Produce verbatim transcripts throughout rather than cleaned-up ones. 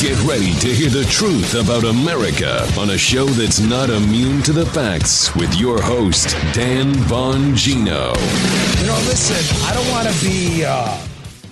Get ready to hear the truth about America on a show that's not immune to the facts with your host, Dan Bongino. You know, listen, I don't want to be, uh,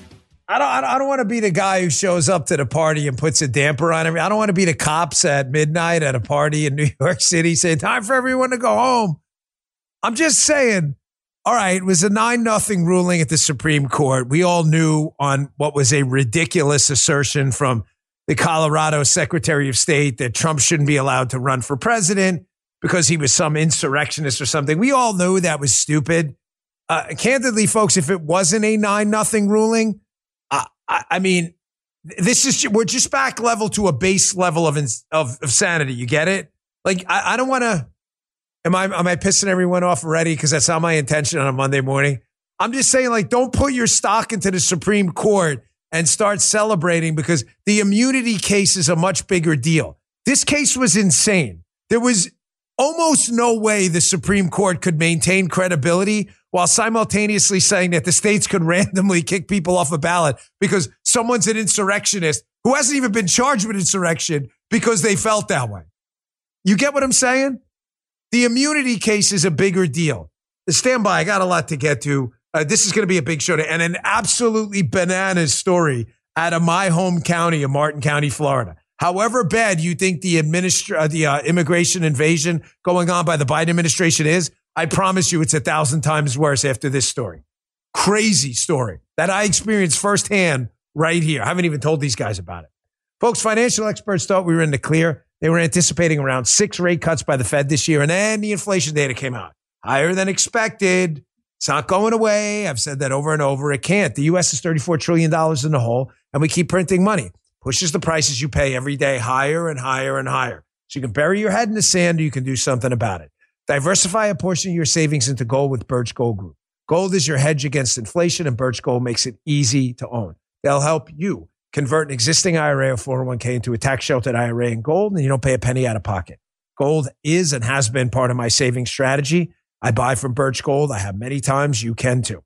I don't, I don't want to be the guy who shows up to the party and puts a damper on everything. I don't want to be the cops at midnight at a party in New York City saying, time for everyone to go home. I'm just saying, all right, it was a nine nothing ruling at the Supreme Court. We all knew on what was a ridiculous assertion from the Colorado Secretary of State that Trump shouldn't be allowed to run for president because he was some insurrectionist or something. We all knew that was stupid. Uh, candidly, folks, if it wasn't a nine nothing ruling, uh, I, I mean, this is we're just back level to a base level of of, of sanity. You get it? Like, I, I don't want to. Am I am I pissing everyone off already? Because that's not my intention on a Monday morning. I'm just saying, like, don't put your stock into the Supreme Court and start celebrating because the immunity case is a much bigger deal. This case was insane. There was almost no way the Supreme Court could maintain credibility while simultaneously saying that the states could randomly kick people off a ballot because someone's an insurrectionist who hasn't even been charged with insurrection because they felt that way. You get what I'm saying? The immunity case is a bigger deal. Stand by. I got a lot to get to. Uh, this is going to be a big show and an absolutely bananas story out of my home county of Martin County, Florida. However bad you think the administra- uh, the uh, immigration invasion going on by the Biden administration is, I promise you it's a thousand times worse after this story. Crazy story that I experienced firsthand right here. I haven't even told these guys about it. Folks, financial experts thought we were in the clear. They were anticipating around six rate cuts by the Fed this year, and then the inflation data came out. Higher than expected. It's not going away. I've said that over and over. It can't. The U S is thirty-four trillion dollars in the hole, and we keep printing money. Pushes the prices you pay every day higher and higher and higher. So you can bury your head in the sand or you can do something about it. Diversify a portion of your savings into gold with Birch Gold Group. Gold is your hedge against inflation, and Birch Gold makes it easy to own. They'll help you convert an existing I R A or four oh one k into a tax-sheltered I R A in gold, and you don't pay a penny out of pocket. Gold is and has been part of my savings strategy. I buy from Birch Gold. I have many times. You can too.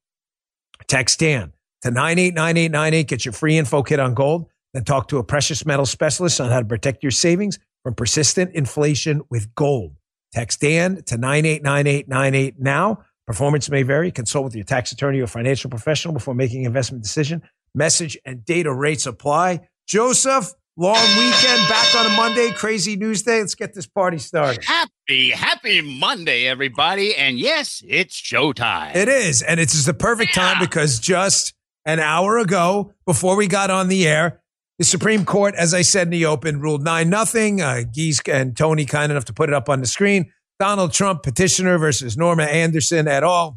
Text Dan to nine eight nine eight nine eight. Get your free info kit on gold. Then talk to a precious metal specialist on how to protect your savings from persistent inflation with gold. Text Dan to nine eight nine eight nine eight now. Performance may vary. Consult with your tax attorney or financial professional before making an investment decision. Message and data rates apply. Joseph, long weekend, back on a Monday, crazy news day. Let's get this party started. Happy, happy Monday, everybody. And yes, it's showtime. It is. And it's the perfect yeah. time because just an hour ago, before we got on the air, the Supreme Court, as I said in the open, ruled nine nothing. Uh, Geese and Tony kind enough to put it up on the screen. Donald Trump petitioner versus Norma Anderson et al.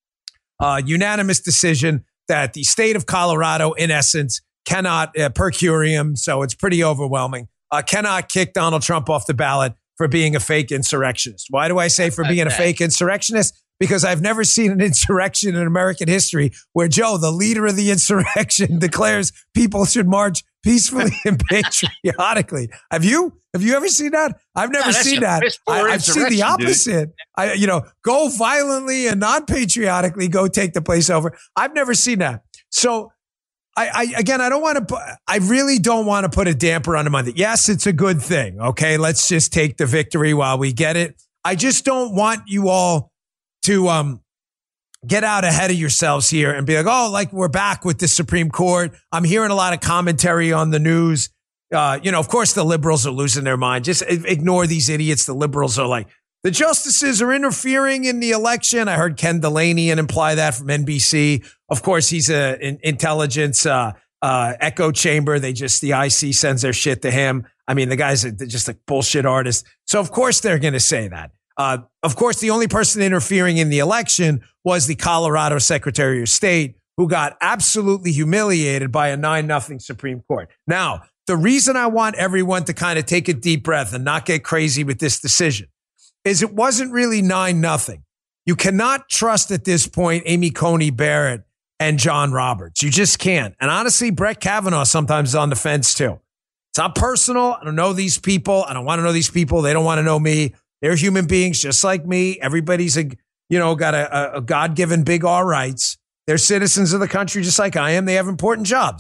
Uh, unanimous decision that the state of Colorado, in essence, cannot, uh, per curiam, so it's pretty overwhelming, uh, cannot kick Donald Trump off the ballot for being a fake insurrectionist. Why do I say for being a fake insurrectionist? Because I've never seen an insurrection in American history where Joe, the leader of the insurrection, declares people should march peacefully and patriotically. Have you? Have you ever seen that? I've never no, seen that. I, I've seen the opposite. I, you know, go violently and non-patriotically, go take the place over. I've never seen that. So, I, I again, I don't want to. I really don't want to put a damper on the Monday. Yes, it's a good thing. Okay, let's just take the victory while we get it. I just don't want you all to um get out ahead of yourselves here and be like, oh, like we're back with the Supreme Court. I'm hearing a lot of commentary on the news. Uh, you know, of course, the liberals are losing their mind. Just ignore these idiots. The liberals are like, the justices are interfering in the election. I heard Ken Delaney and imply that from N B C. Of course, he's a an intelligence uh, uh, echo chamber. They just, the I C sends their shit to him. I mean, the guy's a, just a bullshit artist. So, of course, they're going to say that. Uh, of course, the only person interfering in the election was the Colorado Secretary of State, who got absolutely humiliated by a nine nothing Supreme Court. Now, the reason I want everyone to kind of take a deep breath and not get crazy with this decision is it wasn't really nine nothing. You cannot trust at this point Amy Coney Barrett and John Roberts. You just can't. And honestly, Brett Kavanaugh sometimes is on the fence too. It's not personal. I don't know these people. I don't want to know these people. They don't want to know me. They're human beings just like me. Everybody's, a, you know, got a, a God-given big R rights. They're citizens of the country just like I am. They have important jobs.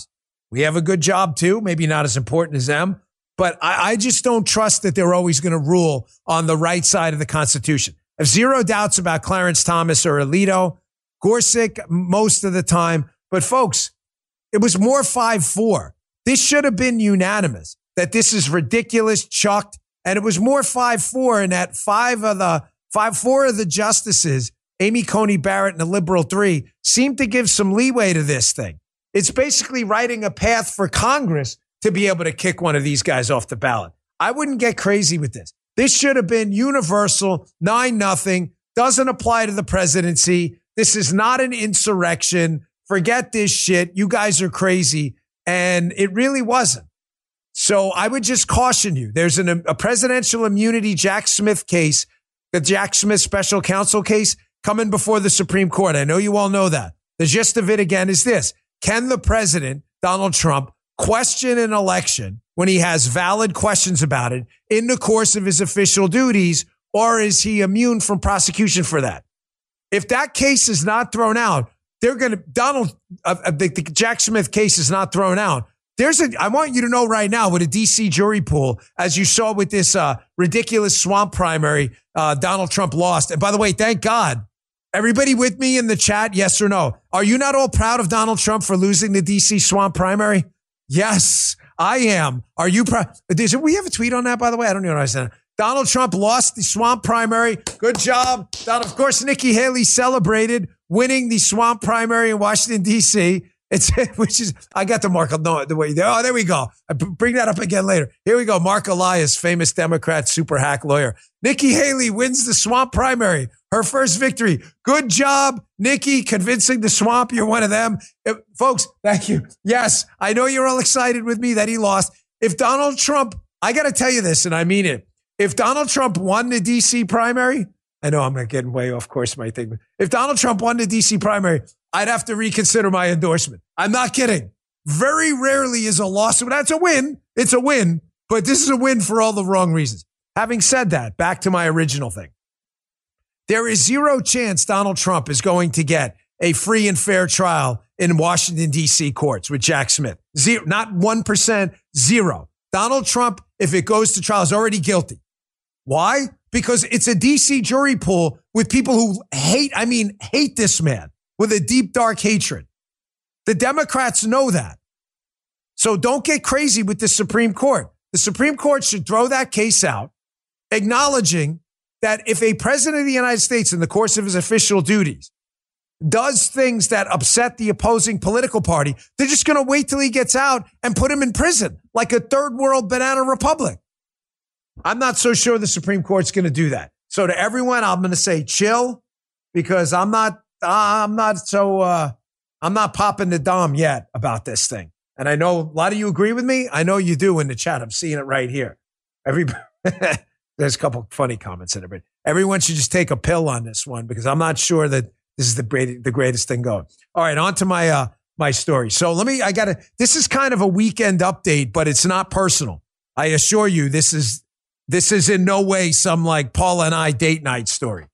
We have a good job too, maybe not as important as them, but I, I just don't trust that they're always going to rule on the right side of the Constitution. I have zero doubts about Clarence Thomas or Alito, Gorsuch most of the time. But folks, it was more five four. This should have been unanimous that this is ridiculous, chucked. And it was more five four in that five of the five, four of the justices, Amy Coney Barrett and the liberal three, seemed to give some leeway to this thing. It's basically writing a path for Congress to be able to kick one of these guys off the ballot. I wouldn't get crazy with this. This should have been universal, nine nothing, doesn't apply to the presidency. This is not an insurrection. Forget this shit. You guys are crazy. And it really wasn't. So I would just caution you. There's an, a presidential immunity Jack Smith case, the Jack Smith special counsel case coming before the Supreme Court. I know you all know that. The gist of it again is this. Can the president, Donald Trump, question an election when he has valid questions about it in the course of his official duties, or is he immune from prosecution for that? If that case is not thrown out, they're going to, Donald, uh, the, the Jack Smith case is not thrown out. There's a, I want you to know right now with a D C jury pool, as you saw with this uh, ridiculous swamp primary, uh, Donald Trump lost. And by the way, thank God. Everybody with me in the chat, yes or no? Are you not all proud of Donald Trump for losing the D C swamp primary? Yes, I am. Are you proud? Did we have a tweet on that, by the way? I don't know what I said. Donald Trump lost the swamp primary. Good job. Donald, of course, Nikki Haley celebrated winning the swamp primary in Washington, D C It's, which is, I got to Mark, no, the way, oh, there we go. I bring that up again later. Here we go. Mark Elias, famous Democrat, super hack lawyer. Nikki Haley wins the swamp primary. Her first victory. Good job, Nikki, convincing the swamp you're one of them. If, folks, thank you. Yes, I know you're all excited with me that he lost. If Donald Trump, I got to tell you this, and I mean it. If Donald Trump won the D C primary, I know I'm not getting way off course, my thing. If Donald Trump won the D C primary, I'd have to reconsider my endorsement. I'm not kidding. Very rarely is a lawsuit. That's a win. It's a win, but this is a win for all the wrong reasons. Having said that, back to my original thing. There is zero chance Donald Trump is going to get a free and fair trial in Washington, D C courts with Jack Smith. Zero, not one percent, zero. Donald Trump, if it goes to trial, is already guilty. Why? Because it's a D C jury pool with people who hate, I mean, hate this man with a deep, dark hatred. The Democrats know that. So don't get crazy with the Supreme Court. The Supreme Court should throw that case out, acknowledging that if a president of the United States in the course of his official duties does things that upset the opposing political party, they're just going to wait till he gets out and put him in prison like a third world banana republic. I'm not so sure the Supreme Court's going to do that. So to everyone, I'm going to say chill, because I'm not, I'm not so, uh, I'm not popping the dom yet about this thing. And I know a lot of you agree with me. I know you do in the chat. I'm seeing it right here. Everybody, there's a couple funny comments in it, but everyone should just take a pill on this one, because I'm not sure that this is the great, the greatest thing going. All right, on to my, uh, my story. So let me, I got to, this is kind of a weekend update, but it's not personal. I assure you, this is, this is in no way some like Paula and I date night story.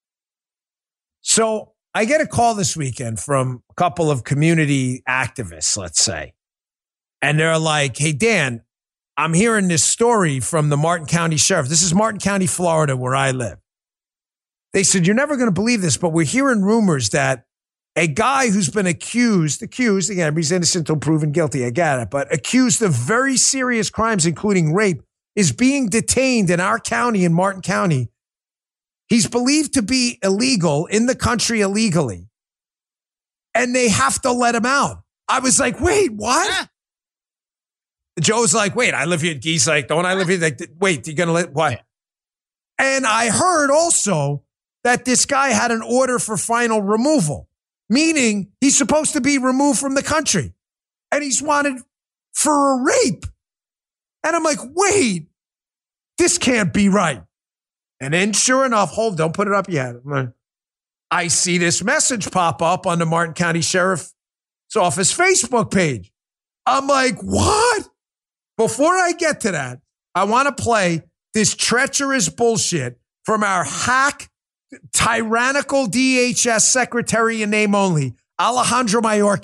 So I get a call this weekend from a couple of community activists, let's say. And they're like, hey, Dan, I'm hearing this story from the Martin County Sheriff. This is Martin County, Florida, where I live. They said, you're never going to believe this, but we're hearing rumors that a guy who's been accused, accused, again, he's innocent until proven guilty, I get it, but accused of very serious crimes, including rape, is being detained in our county, in Martin County. He's believed to be illegal in the country illegally, and they have to let him out. I was like, wait, what? Yeah. Joe's like, wait, I live here. He's like, don't I live here? Like, wait, you're going to let, what? And I heard also that this guy had an order for final removal, meaning he's supposed to be removed from the country, and he's wanted for a rape. And I'm like, wait, this can't be right. And then sure enough, hold, don't put it up yet. I see this message pop up on the Martin County Sheriff's Office Facebook page. I'm like, what? Before I get to that, I want to play this treacherous bullshit from our hack, tyrannical D H S secretary in name only, Alejandro Mayorkas.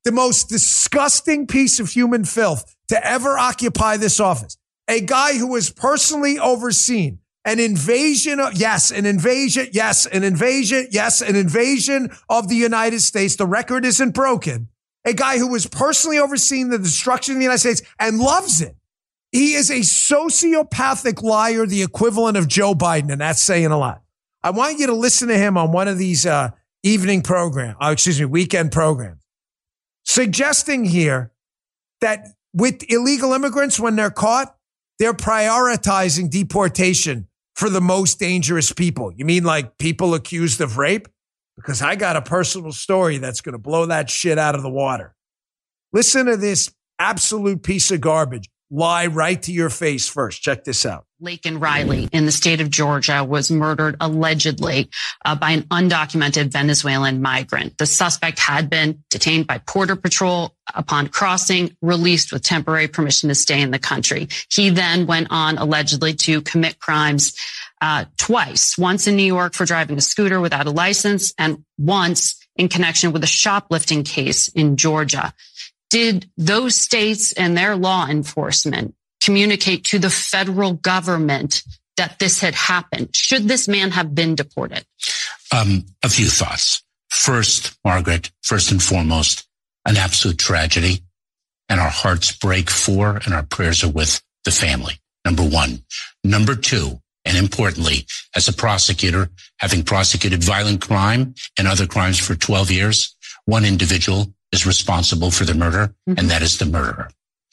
the most disgusting piece of human filth to ever occupy this office. A guy who has personally overseen an invasion of, yes, an invasion, yes, an invasion, yes, an invasion of the United States. The record isn't broken. A guy who has personally overseen the destruction of the United States and loves it. He is a sociopathic liar, the equivalent of Joe Biden, and that's saying a lot. I want you to listen to him on one of these uh, evening programs, uh, excuse me, weekend programs, suggesting here that with illegal immigrants, when they're caught, they're prioritizing deportation for the most dangerous people. You mean like people accused of rape? Because I got a personal story that's going to blow that shit out of the water. Listen to this absolute piece of garbage. Lie right to your face first. Check this out. Laken Riley in the state of Georgia was murdered allegedly uh, by an undocumented Venezuelan migrant. The suspect had been detained by Border Patrol upon crossing, released with temporary permission to stay in the country. He then went on allegedly to commit crimes uh, twice, once in New York for driving a scooter without a license and once in connection with a shoplifting case in Georgia. Did those states and their law enforcement communicate to the federal government that this had happened? Should this man have been deported? Um, a few thoughts. First, Margaret, first and foremost, an absolute tragedy, and our hearts break for and our prayers are with the family. Number one. Number two, and importantly, as a prosecutor, having prosecuted violent crime and other crimes for twelve years, one individual is responsible for the murder, mm-hmm. and that is the murderer.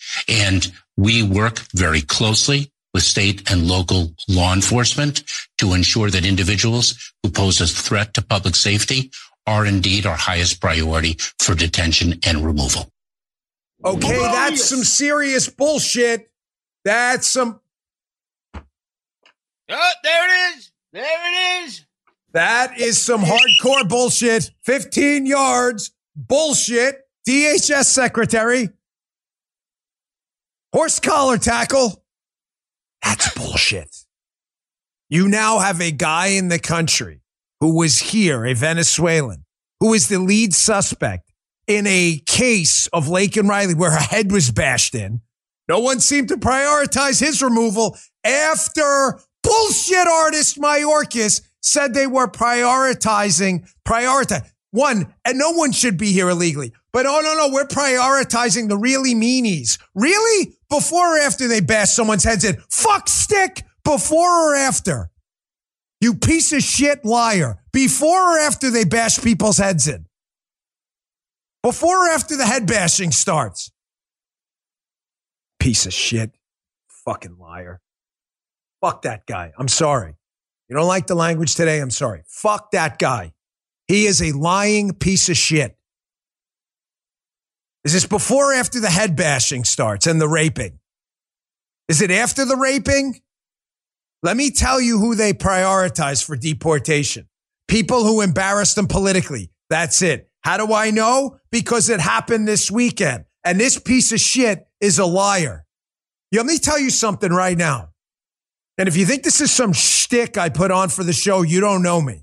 And we work very closely with state and local law enforcement to ensure that individuals who pose a threat to public safety are indeed our highest priority for detention and removal. Okay, that's some serious bullshit. That's some... Oh, there it is. There it is. That is some hardcore bullshit. fifteen yards. Bullshit. D H S secretary. Horse collar tackle. That's bullshit. You now have a guy in the country who was here, a Venezuelan, who is the lead suspect in a case of Laken Riley where her head was bashed in. No one seemed to prioritize his removal after bullshit artist Mayorkas said they were prioritizing, prioritize. One, and no one should be here illegally. But oh, no, no, we're prioritizing the really meanies. Really? Before or after they bash someone's heads in? Fuck stick. Before or after? You piece of shit liar. Before or after they bash people's heads in? Before or after the head bashing starts? Piece of shit. Fucking liar. Fuck that guy. I'm sorry. You don't like the language today? I'm sorry. Fuck that guy. He is a lying piece of shit. Is this before or after the head bashing starts and the raping? Is it after the raping? Let me tell you who they prioritize for deportation. People who embarrass them politically. That's it. How do I know? Because it happened this weekend. And this piece of shit is a liar. Yeah, let me tell you something right now. And if you think this is some shtick I put on for the show, you don't know me.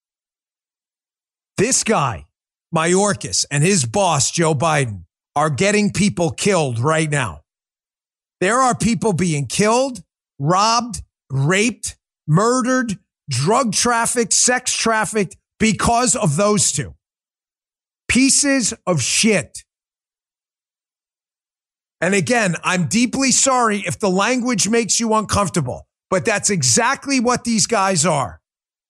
This guy, Mayorkas, and his boss, Joe Biden, are getting people killed right now. There are people being killed, robbed, raped, murdered, drug trafficked, sex trafficked because of those two. Pieces of shit. And again, I'm deeply sorry if the language makes you uncomfortable, but that's exactly what these guys are.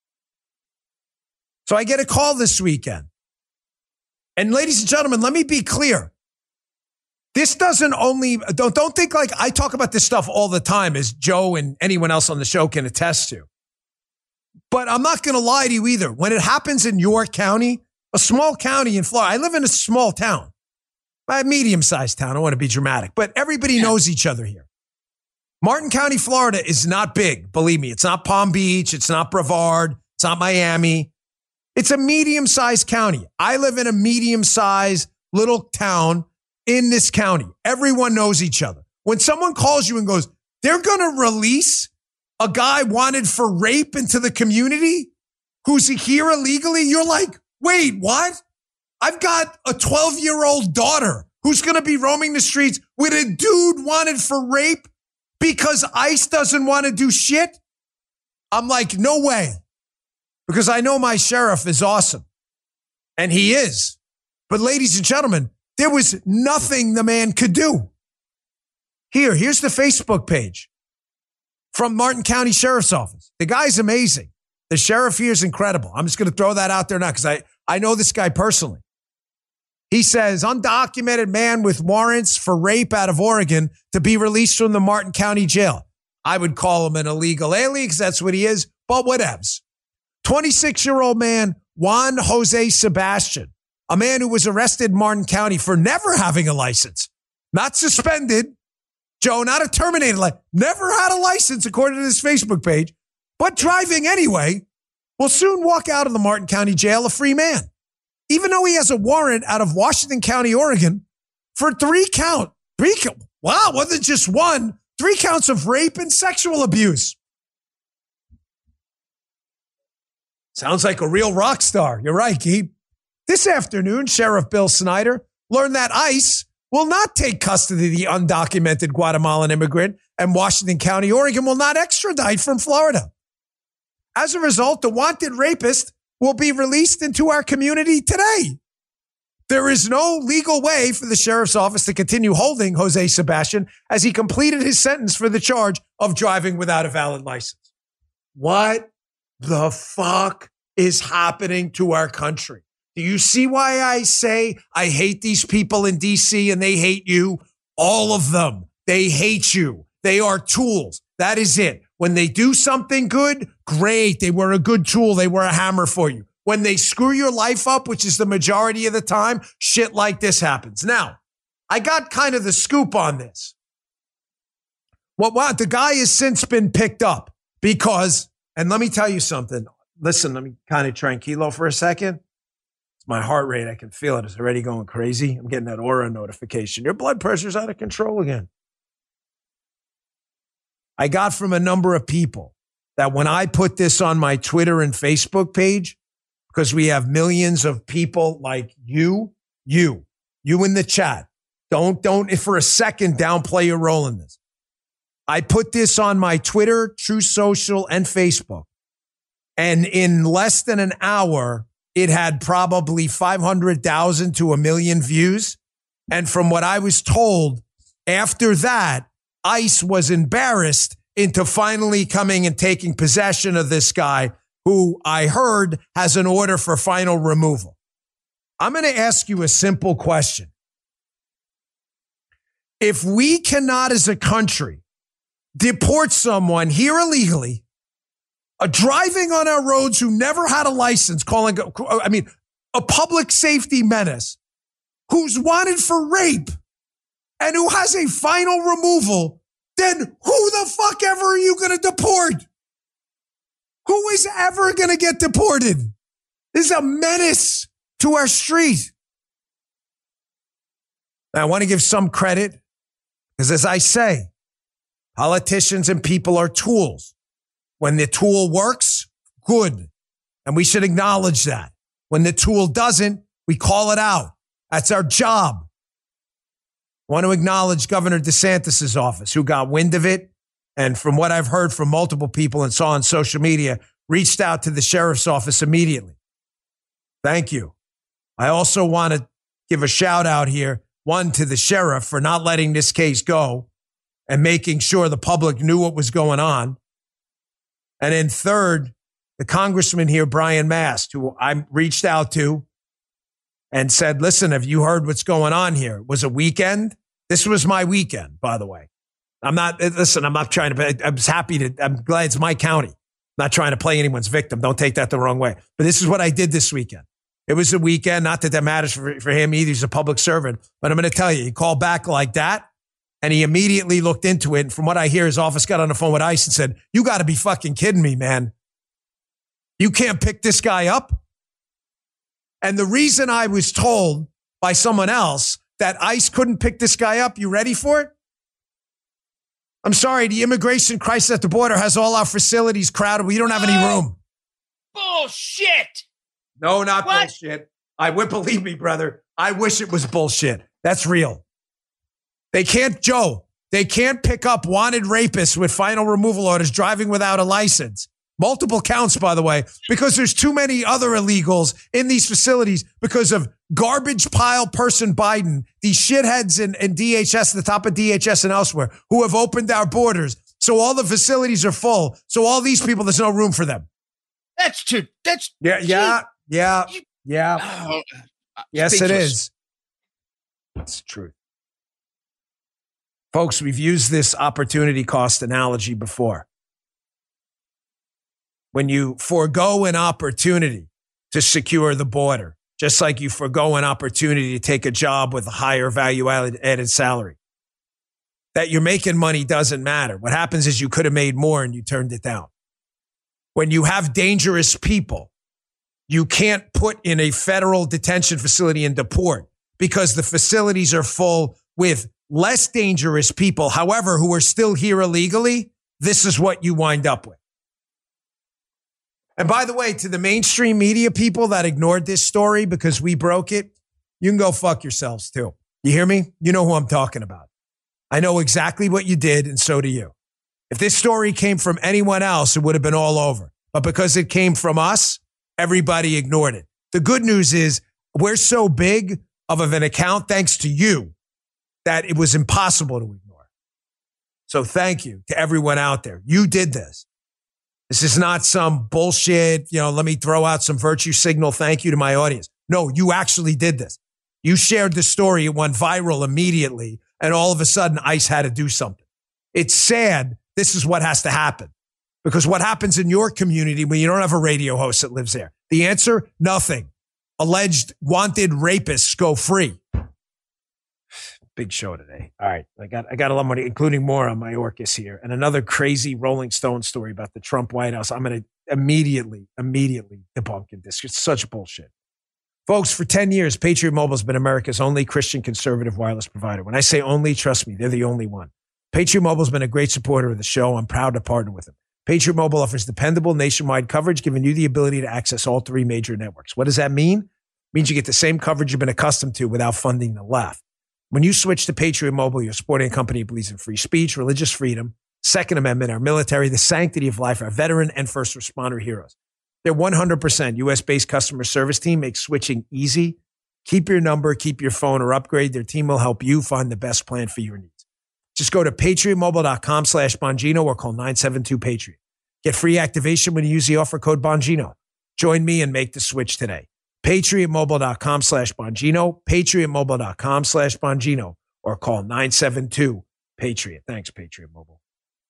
So I get a call this weekend. And ladies and gentlemen, let me be clear. This doesn't only, don't, don't think like I talk about this stuff all the time, as Joe and anyone else on the show can attest to. But I'm not going to lie to you either. When it happens in York County, a small county in Florida, I live in a small town, a medium-sized town. I don't want to be dramatic, but everybody knows each other here. Martin County, Florida is not big. Believe me, it's not Palm Beach. It's not Brevard. It's not Miami. It's a medium-sized county. I live in a medium-sized little town in this county. Everyone knows each other. When someone calls you and goes, they're going to release a guy wanted for rape into the community who's here illegally, you're like, wait, what? I've got a twelve-year-old daughter who's going to be roaming the streets with a dude wanted for rape because ICE doesn't want to do shit. I'm like, no way. Because I know my sheriff is awesome. And he is. But ladies and gentlemen, there was nothing the man could do. Here, here's the Facebook page from Martin County Sheriff's Office. The guy's amazing. The sheriff here is incredible. I'm just going to throw that out there now because I, I know this guy personally. He says, undocumented man with warrants for rape out of Oregon to be released from the Martin County jail. I would call him an illegal alien because that's what he is, but whatevs. twenty-six-year-old man, Juan Jose Sebastian, a man who was arrested in Martin County for never having a license, not suspended, Joe, not a terminated license, never had a license according to this Facebook page, but driving anyway, will soon walk out of the Martin County jail a free man, even though he has a warrant out of Washington County, Oregon, for three count, three count, wow, wasn't just one, three counts of rape and sexual abuse. Sounds like a real rock star. You're right, Keith. This afternoon, Sheriff Bill Snyder learned that ICE will not take custody of the undocumented Guatemalan immigrant, and Washington County, Oregon will not extradite from Florida. As a result, the wanted rapist will be released into our community today. There is no legal way for the sheriff's office to continue holding Jose Sebastian as he completed his sentence for the charge of driving without a valid license. What the fuck is happening to our country? Do you see why I say I hate these people in D C and they hate you? All of them. They hate you. They are tools. That is it. When they do something good, great. They were a good tool. They were a hammer for you. When they screw your life up, which is the majority of the time, shit like this happens. Now, I got kind of the scoop on this. Well, wow, the guy has since been picked up because, and let me tell you something. Listen, let me kind of tranquilo for a second. It's my heart rate. I can feel it. It's already going crazy. I'm getting that aura notification. Your blood pressure's out of control again. I got from a number of people that when I put this on my Twitter and Facebook page, because we have millions of people like you, you, you in the chat. Don't, don't, if for a second downplay your role in this. I put this on my Twitter, True Social, and Facebook. And in less than an hour, it had probably five hundred thousand to a million views. And from what I was told, after that, ICE was embarrassed into finally coming and taking possession of this guy who I heard has an order for final removal. I'm going to ask you a simple question. If we cannot as a country deport someone here illegally, uh, driving on our roads who never had a license, calling, I mean, a public safety menace, who's wanted for rape and who has a final removal, then who the fuck ever are you going to deport? Who is ever going to get deported? This is a menace to our street. Now, I want to give some credit because, as I say, politicians and people are tools. When the tool works, good. And we should acknowledge that. When the tool doesn't, we call it out. That's our job. I want to acknowledge Governor DeSantis' office, who got wind of it. And from what I've heard from multiple people and saw on social media, reached out to the sheriff's office immediately. Thank you. I also want to give a shout out here, one, to the sheriff for not letting this case go and making sure the public knew what was going on. And then third, the congressman here, Brian Mast, who I reached out to and said, listen, have you heard what's going on here? It was a weekend. This was my weekend, by the way. I'm not, listen, I'm not trying to, I'm happy to, I'm glad it's my county. I'm not trying to play anyone's victim. Don't take that the wrong way. But this is what I did this weekend. It was a weekend. Not that that matters for, for him either. He's a public servant. But I'm going to tell you, he called back like that and he immediately looked into it. And from what I hear, his office got on the phone with ICE and said, you got to be fucking kidding me, man. You can't pick this guy up. And the reason I was told by someone else that ICE couldn't pick this guy up, you ready for it? I'm sorry, the immigration crisis at the border has all our facilities crowded. We don't have any room. Bullshit. No, not what? bullshit. I would believe me, brother. I wish it was bullshit. That's real. They can't, Joe, they can't pick up wanted rapists with final removal orders driving without a license. Multiple counts, by the way, because there's too many other illegals in these facilities because of garbage pile person Biden, these shitheads in, in D H S, the top of D H S and elsewhere, who have opened our borders. So all the facilities are full. So all these people, there's no room for them. That's too, that's. Yeah, yeah, yeah, yeah. Oh, yes, speechless. it is. It's true. Folks, we've used this opportunity cost analogy before. When you forego an opportunity to secure the border, just like you forego an opportunity to take a job with a higher value added salary, that you're making money doesn't matter. What happens is you could have made more and you turned it down. When you have dangerous people, you can't put in a federal detention facility and deport because the facilities are full with less dangerous people, however, who are still here illegally. This is what you wind up with. And by the way, to the mainstream media people that ignored this story because we broke it, you can go fuck yourselves too. You hear me? You know who I'm talking about. I know exactly what you did, and so do you. If this story came from anyone else, it would have been all over. But because it came from us, everybody ignored it. The good news is we're so big of an account, thanks to you, that it was impossible to ignore. So thank you to everyone out there. You did this. This is not some bullshit, you know, let me throw out some virtue signal thank you to my audience. No, you actually did this. You shared the story. It went viral immediately. And all of a sudden, ICE had to do something. It's sad. This is what has to happen. Because what happens in your community when you don't have a radio host that lives there? The answer, nothing. Alleged wanted rapists go free. Big show today. All right. I got I got a lot more, including more on Mayorkas here. And another crazy Rolling Stone story about the Trump White House. I'm going to immediately, immediately debunk this. It's such bullshit. Folks, for ten years, Patriot Mobile has been America's only Christian conservative wireless provider. When I say only, trust me, they're the only one. Patriot Mobile has been a great supporter of the show. I'm proud to partner with them. Patriot Mobile offers dependable nationwide coverage, giving you the ability to access all three major networks. What does that mean? It means you get the same coverage you've been accustomed to without funding the left. When you switch to Patriot Mobile, you're supporting a company that believes in free speech, religious freedom, Second Amendment, our military, the sanctity of life, our veteran and first responder heroes. Their one hundred percent U S-based customer service team makes switching easy. Keep your number, keep your phone, or upgrade. Their team will help you find the best plan for your needs. Just go to patriotmobile.com slash Bongino or call nine seven two Patriot. Get free activation when you use the offer code Bongino. Join me and make the switch today. patriotmobile.com slash Bongino, patriotmobile.com slash Bongino, or call nine seven two Patriot. Thanks, Patriot Mobile.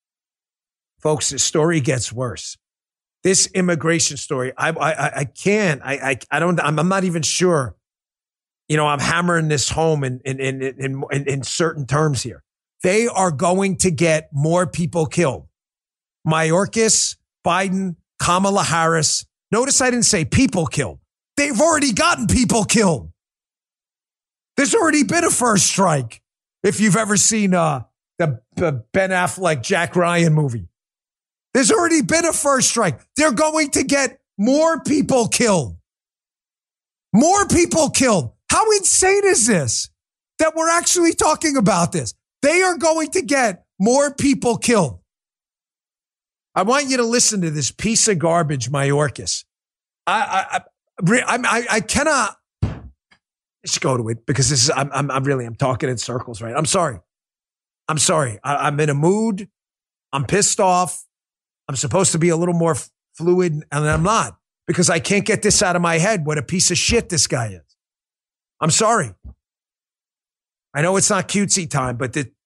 Folks, the story gets worse. This immigration story, I I I can't, I I, I don't, I'm, I'm not even sure. You know, I'm hammering this home in in, in in in in certain terms here. They are going to get more people killed. Mayorkas, Biden, Kamala Harris. Notice I didn't say people killed. They've already gotten people killed. There's already been a first strike. If you've ever seen uh, the, the Ben Affleck, Jack Ryan movie. There's already been a first strike. They're going to get more people killed. More people killed. How insane is this? That we're actually talking about this. They are going to get more people killed. I want you to listen to this piece of garbage, Mayorkas. I, I, I, I, I cannot. Let's go to it because this is. I'm, I'm, I'm really. I'm talking in circles, right? I'm sorry. I'm sorry. I, I'm in a mood. I'm pissed off. I'm supposed to be a little more f- fluid, and I'm not because I can't get this out of my head. What a piece of shit this guy is. I'm sorry. I know it's not cutesy time, but the,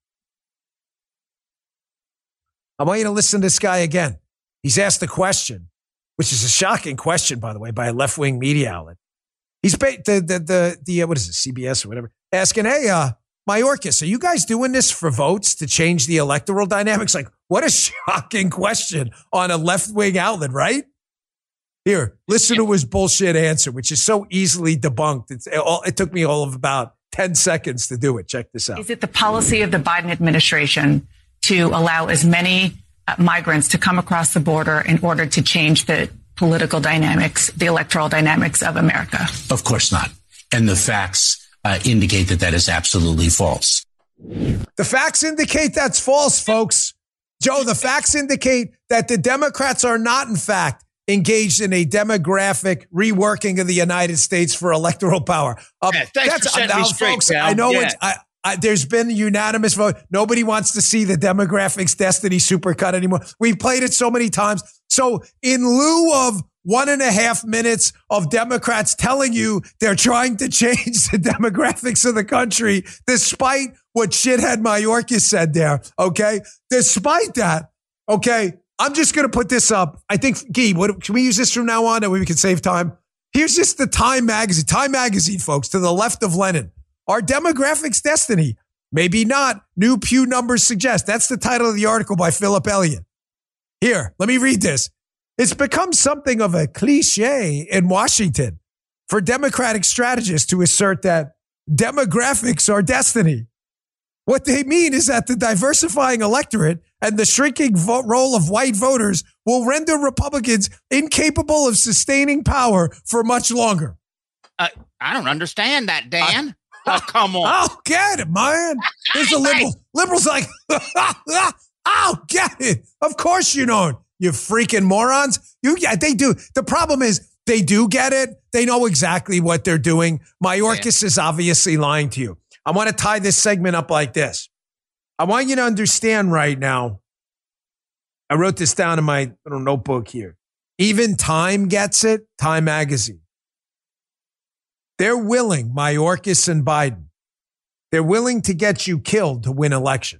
I want you to listen to this guy again. He's asked a question, which is a shocking question, by the way, by a left-wing media outlet. He's ba- the the the the uh, what is it, C B S or whatever, asking, "Hey, uh, Mayorkas, are you guys doing this for votes to change the electoral dynamics?" Like, what a shocking question on a left-wing outlet, right? Here, listen to his bullshit answer, which is so easily debunked. It's, it, all, it took me all of about ten seconds to do it. Check this out. Is it the policy of the Biden administration to allow as many uh, migrants to come across the border in order to change the political dynamics, the electoral dynamics of America? Of course not. And the facts uh, indicate that that is absolutely false. The facts indicate that's false, folks. Joe, the facts indicate that the Democrats are not, in fact, engaged in a demographic reworking of the United States for electoral power. Um, yeah, thanks that's, for setting now, me straight, folks, Cal. I know yeah. it's, I, I, there's been a unanimous vote. Nobody wants to see the demographics destiny supercut anymore. We've played it so many times. So in lieu of one and a half minutes of Democrats telling you they're trying to change the demographics of the country, despite what shithead Mayorkas said there, okay? Despite that, okay, I'm just going to put this up. I think, Guy, what, can we use this from now on that way we can save time? Here's just the Time magazine. Time magazine, folks, to the left of Lenin. Our demographics destiny? Maybe not. New Pew numbers suggest. That's the title of the article by Philip Elliott. Here, let me read this. It's become something of a cliche in Washington for Democratic strategists to assert that demographics are destiny. What they mean is that the diversifying electorate and the shrinking vo- role of white voters will render Republicans incapable of sustaining power for much longer. Uh, I don't understand that, Dan. Uh, oh, come on. I'll get it, man. There's a liberal. Liberals like, I'll get it. Of course you don't. You freaking morons. You, yeah, they do. The problem is they do get it. They know exactly what they're doing. Mayorkas yeah. is obviously lying to you. I want to tie this segment up like this. I want you to understand right now. I wrote this down in my little notebook here. Even Time gets it. Time magazine. They're willing, Mayorkas and Biden, they're willing to get you killed to win elections.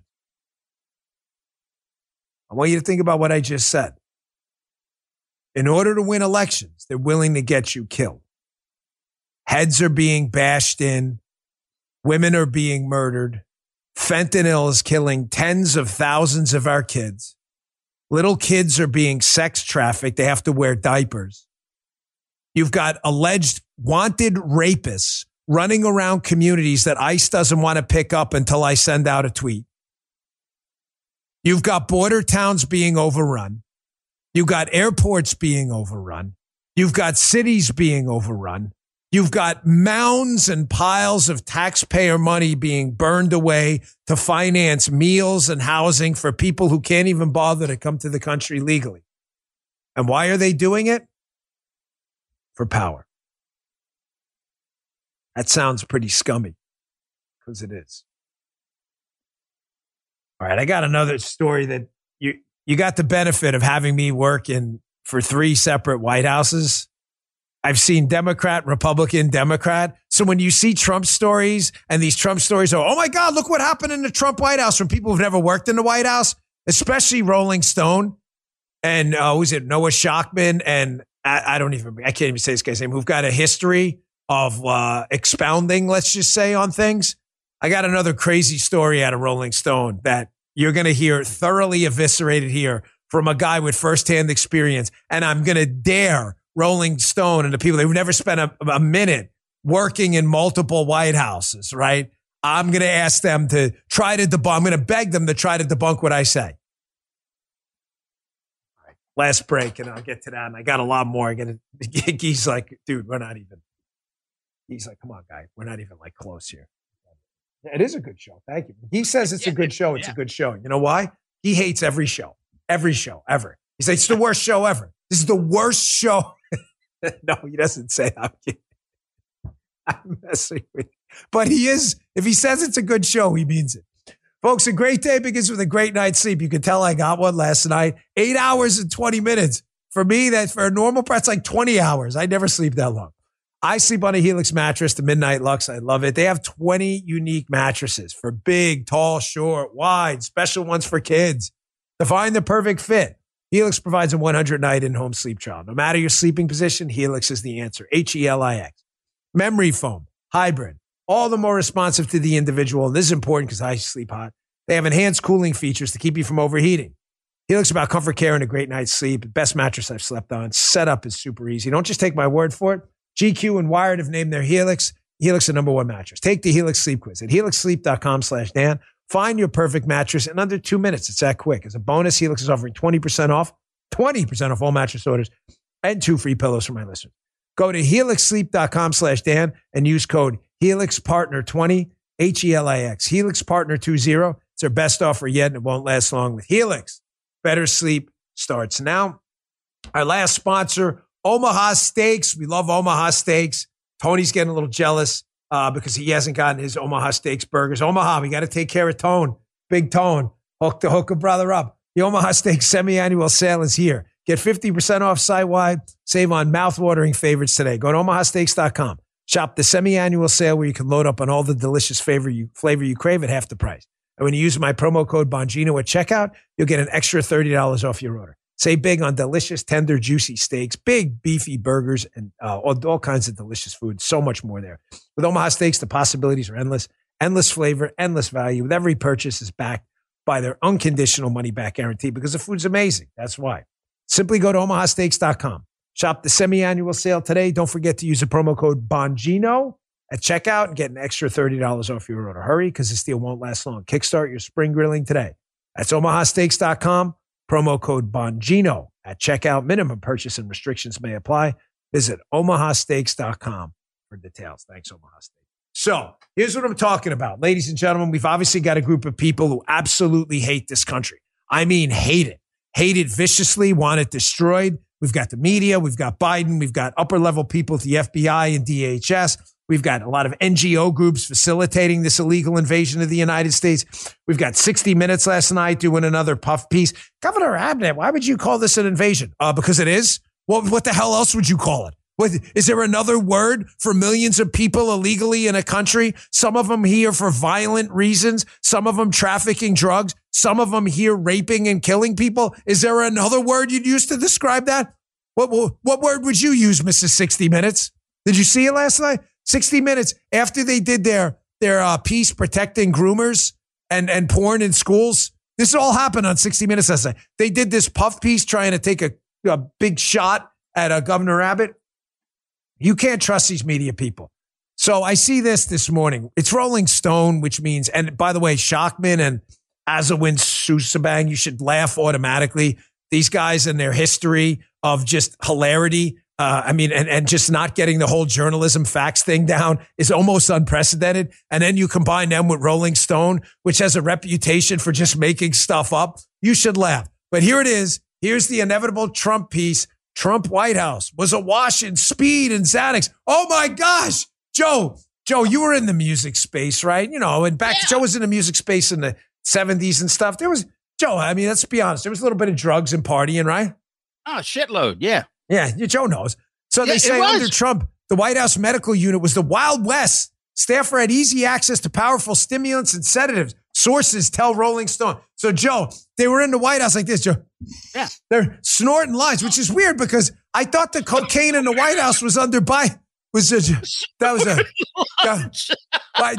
I want you to think about what I just said. In order to win elections, they're willing to get you killed. Heads are being bashed in. Women are being murdered. Fentanyl is killing tens of thousands of our kids. Little kids are being sex trafficked. They have to wear diapers. You've got alleged wanted rapists running around communities that ICE doesn't want to pick up until I send out a tweet. You've got border towns being overrun. You've got airports being overrun. You've got cities being overrun. You've got mounds and piles of taxpayer money being burned away to finance meals and housing for people who can't even bother to come to the country legally. And why are they doing it? For power. That sounds pretty scummy, because it is. All right, I got another story that you you got the benefit of having me work in for three separate White Houses. I've seen Democrat, Republican, Democrat. So when you see Trump stories and these Trump stories are, oh my God, look what happened in the Trump White House from people who've never worked in the White House, especially Rolling Stone and uh, who's it, Noah Shockman and I, I don't even, I can't even say this guy's name, who've got a history of uh, expounding, let's just say, on things. I got another crazy story out of Rolling Stone that you're going to hear thoroughly eviscerated here from a guy with firsthand experience. And I'm going to dare Rolling Stone and the people who've never spent a, a minute working in multiple White Houses, right? I'm going to ask them to try to debunk. I'm going to beg them to try to debunk what I say. All right, last break, and I'll get to that. And I got a lot more. I got to, he's like, dude, we're not even. He's like, come on, guy. We're not even like close here. It is a good show. Thank you. He says it's yeah, a good show. It's yeah. a good show. You know why? He hates every show. Every show ever. He says it's the worst show ever. This is the worst show. No, he doesn't say that. I'm kidding. I'm messing with you. But he is. If he says it's a good show, he means it. Folks, a great day begins with a great night's sleep. You can tell I got one last night. Eight hours and twenty minutes. For me, that for a normal person, it's like twenty hours. I never sleep that long. I sleep on a Helix mattress, the Midnight Lux. I love it. They have twenty unique mattresses for big, tall, short, wide, special ones for kids. To find the perfect fit, Helix provides a one hundred night in-home sleep trial. No matter your sleeping position, Helix is the answer. H E L I X. Memory foam, hybrid, all the more responsive to the individual. This is important because I sleep hot. They have enhanced cooling features to keep you from overheating. Helix is about comfort, care, and a great night's sleep. Best mattress I've slept on. Setup is super easy. Don't just take my word for it. G Q and Wired have named their Helix. Helix the number one mattress. Take the Helix Sleep Quiz at helix sleep dot com slash Dan. Find your perfect mattress in under two minutes. It's that quick. As a bonus, Helix is offering twenty percent off, twenty percent off all mattress orders and two free pillows for my listeners. Go to helixsleep.com slash Dan and use code HelixPartner twenty, H E L I X, HelixPartner twenty. It's their best offer yet, and it won't last long with Helix. Better sleep starts now. Our last sponsor, Omaha Steaks. We love Omaha Steaks. Tony's getting a little jealous uh, because he hasn't gotten his Omaha Steaks burgers. Omaha, we got to take care of Tone. Big Tone. Hook the hook a brother up. The Omaha Steaks semi-annual sale is here. Get fifty percent off site-wide. Save on mouth-watering favorites today. Go to omaha steaks dot com. Shop the semi-annual sale where you can load up on all the delicious flavor you, flavor you crave at half the price. And when you use my promo code Bongino at checkout, you'll get an extra thirty dollars off your order. Save big on delicious, tender, juicy steaks, big, beefy burgers, and uh, all, all kinds of delicious food. So much more there. With Omaha Steaks, the possibilities are endless. Endless flavor, endless value. With every purchase is backed by their unconditional money-back guarantee because the food's amazing. That's why. Simply go to omaha steaks dot com. Shop the semi-annual sale today. Don't forget to use the promo code Bongino at checkout and get an extra thirty dollars off your order. Hurry, because this deal won't last long. Kickstart your spring grilling today. That's omaha steaks dot com. Promo code Bongino at checkout. Minimum purchase and restrictions may apply. Visit omaha steaks dot com for details. Thanks, Omaha Steaks. So here's what I'm talking about. Ladies and gentlemen, we've obviously got a group of people who absolutely hate this country. I mean, hate it. Hate it viciously, want it destroyed. We've got the media. We've got Biden. We've got upper level people at the F B I and D H S. We've got a lot of N G O groups facilitating this illegal invasion of the United States. We've got sixty minutes last night doing another puff piece. Governor Abnett, why would you call this an invasion? Uh, because it is. What, what the hell else would you call it? What, is there another word for millions of people illegally in a country? Some of them here for violent reasons. Some of them trafficking drugs. Some of them here raping and killing people. Is there another word you'd use to describe that? What, what, what word would you use, Missus sixty minutes? Did you see it last night? sixty minutes after they did their, their uh, piece protecting groomers and, and porn in schools. This all happened on sixty minutes last night. They did this puff piece trying to take a, a big shot at uh, Governor Abbott. You can't trust these media people. So I see this this morning. It's Rolling Stone, which means, and by the way, Shockman and Azawin Susabang, you should laugh automatically. These guys and their history of just hilarity, uh, I mean, and, and just not getting the whole journalism facts thing down is almost unprecedented. And then you combine them with Rolling Stone, which has a reputation for just making stuff up. You should laugh. But here it is. Here's the inevitable Trump piece. Trump White House was awash in speed and Xanax. Oh my gosh. Joe, Joe, you were in the music space, right? You know, and back, yeah. Joe was in the music space in the seventies and stuff. There was, Joe, I mean, let's be honest. There was a little bit of drugs and partying, right? Oh, shitload. Yeah. Yeah. Joe knows. So yeah, they say under Trump, the White House medical unit was the Wild West. Staffer had easy access to powerful stimulants and sedatives. Sources tell Rolling Stone. So, Joe, they were in the White House like this, Joe. Yeah. They're snorting lines, which is weird because I thought the cocaine in the White House was under by was a, that was a uh, I,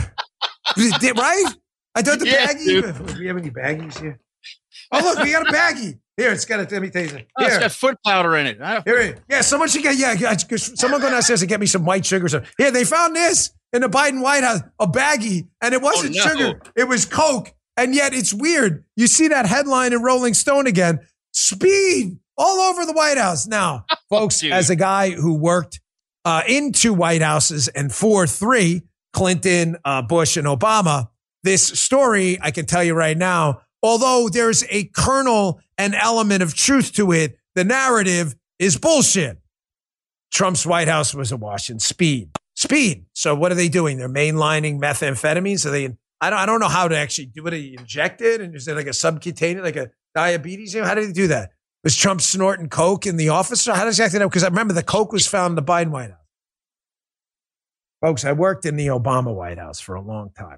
I, right? I thought the yeah, baggie. Dude. Do we have any baggies here? Oh, look, we got a baggie. Here, it's got a, let me tell you something. Oh, it's got foot powder in it. Here, yeah, someone should get, yeah, someone go downstairs and get me some white sugar. Or here, they found this in the Biden White House, a baggie, and it wasn't oh, no. sugar. It was Coke. And yet it's weird. You see that headline in Rolling Stone again, speed all over the White House. Now, folks, oh, as a guy who worked uh, in two White Houses and for three, Clinton, uh, Bush, and Obama, this story, I can tell you right now, although there's a kernel and element of truth to it, the narrative is bullshit. Trump's White House was awash in speed. Speed. So what are they doing? They're mainlining methamphetamines. Are they? I don't. I don't know how to actually do it. Are you inject it, and is it like a subcutaneous, like a diabetes? How did he do that? Was Trump snorting coke in the office? Or how does he exactly know? Because I remember the coke was found in the Biden White House. Folks, I worked in the Obama White House for a long time.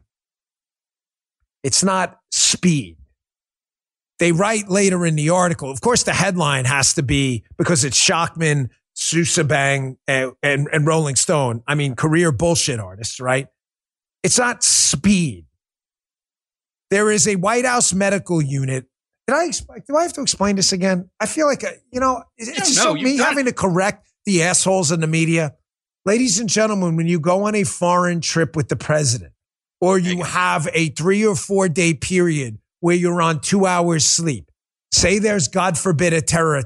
It's not speed. They write later in the article. Of course, the headline has to be because it's Shockman, Susabang, and, and, and Rolling Stone. I mean, career bullshit artists, right? It's not speed. There is a White House medical unit. Did I explain? Do I have to explain this again? I feel like, a, you know, it's just so me having to correct the assholes in the media. Ladies and gentlemen, when you go on a foreign trip with the president, or you have a three or four day period where you're on two hours sleep, say there's, God forbid, a terror attack.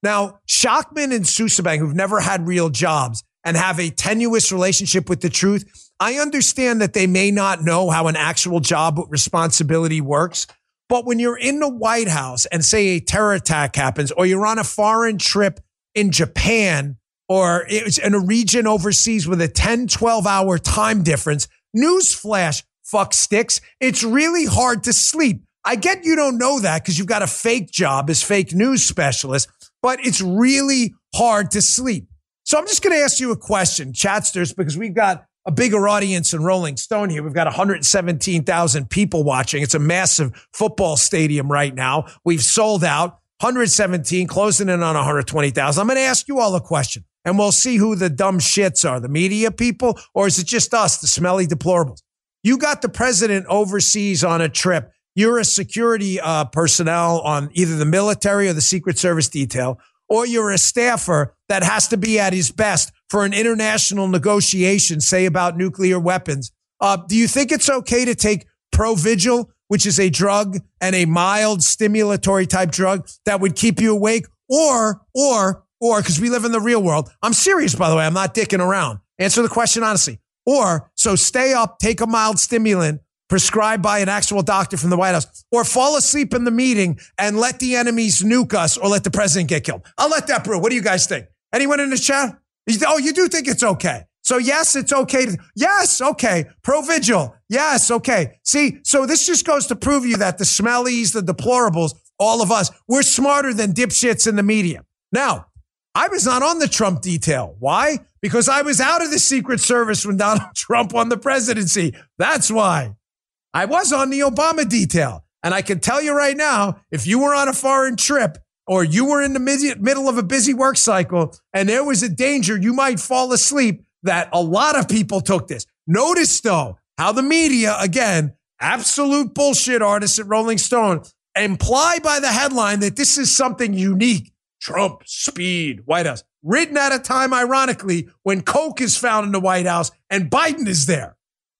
Now, Shockman and Susabang, who've never had real jobs and have a tenuous relationship with the truth, I understand that they may not know how an actual job with responsibility works. But when you're in the White House and say a terror attack happens, or you're on a foreign trip in Japan, or it's in a region overseas with a ten, twelve hour time difference, newsflash, fuck sticks, it's really hard to sleep. I get you don't know that because you've got a fake job as fake news specialist, but it's really hard to sleep. So I'm just going to ask you a question, chatsters, because we've got a bigger audience in Rolling Stone here. We've got one hundred seventeen thousand people watching. It's a massive football stadium right now. We've sold out one hundred seventeen, closing in on one hundred twenty thousand. I'm going to ask you all a question, and we'll see who the dumb shits are, the media people, or is it just us, the smelly deplorables? You got the president overseas on a trip. You're a security uh, personnel on either the military or the Secret Service detail, or you're a staffer that has to be at his best for an international negotiation, say about nuclear weapons. Uh, do you think it's okay to take Provigil, which is a drug and a mild stimulatory type drug that would keep you awake? Or, or, or, because we live in the real world. I'm serious, by the way. I'm not dicking around. Answer the question honestly. Or, so stay up, take a mild stimulant prescribed by an actual doctor from the White House, or fall asleep in the meeting and let the enemies nuke us or let the president get killed. I'll let that brew. What do you guys think? Anyone in the chat? Oh, you do think it's okay. So yes, it's okay. To, yes, okay. Provigil. Yes, okay. See, so this just goes to prove you that the smellies, the deplorables, all of us, we're smarter than dipshits in the media. Now, I was not on the Trump detail. Why? Because I was out of the Secret Service when Donald Trump won the presidency. That's why. I was on the Obama detail. And I can tell you right now, if you were on a foreign trip or you were in the mid- middle of a busy work cycle and there was a danger you might fall asleep, that a lot of people took this. Notice, though, how the media, again, absolute bullshit artists at Rolling Stone, imply by the headline that this is something unique. Trump, speed, White House. Written at a time, ironically, when Coke is found in the White House and Biden is there.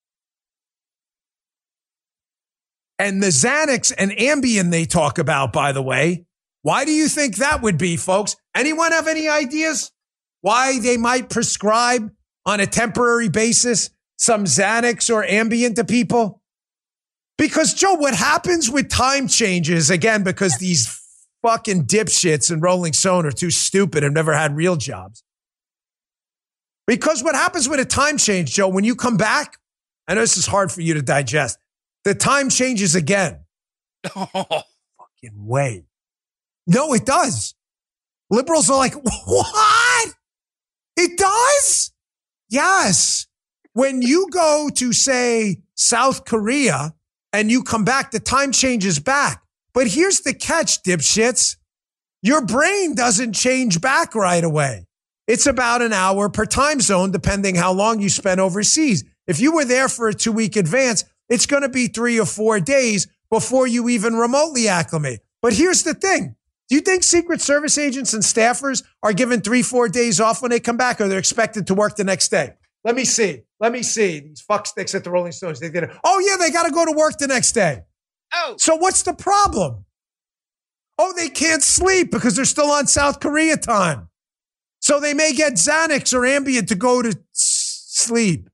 And the Xanax and Ambien they talk about, by the way, why do you think that would be, folks? Anyone have any ideas why they might prescribe on a temporary basis some Xanax or Ambien to people? Because, Joe, what happens with time changes, again, because these fucking dipshits in Rolling Stone are too stupid and never had real jobs. Because what happens with a time change, Joe, when you come back, I know this is hard for you to digest, the time changes again. Oh, fucking way. No, it does. Liberals are like, what? It does? Yes. When you go to, say, South Korea and you come back, the time changes back. But here's the catch, dipshits. Your brain doesn't change back right away. It's about an hour per time zone, depending how long you spent overseas. If you were there for a two-week advance, it's going to be three or four days before you even remotely acclimate. But here's the thing. Do you think Secret Service agents and staffers are given three, four days off when they come back, or they're expected to work the next day? Let me see. Let me see. These fucksticks at the Rolling Stones. They did it. Oh, yeah, they got to go to work the next day. Oh. So what's the problem? Oh, they can't sleep because they're still on South Korea time. So they may get Xanax or Ambien to go to s- sleep.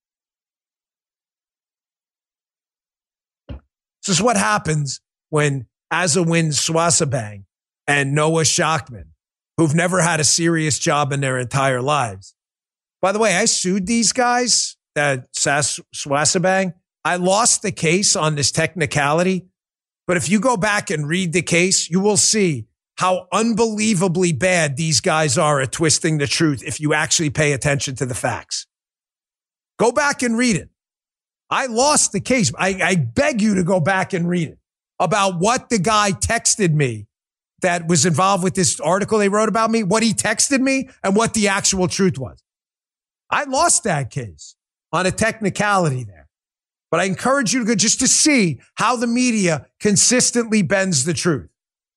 This is what happens when Azawin Swasabang and Noah Shockman, who've never had a serious job in their entire lives. By the way, I sued these guys, that Swasabang. I lost the case on this technicality, but if you go back and read the case, you will see how unbelievably bad these guys are at twisting the truth if you actually pay attention to the facts. Go back and read it. I lost the case. I, I beg you to go back and read it about what the guy texted me that was involved with this article they wrote about me, what he texted me, and what the actual truth was. I lost that case on a technicality there. But I encourage you to go just to see how the media consistently bends the truth.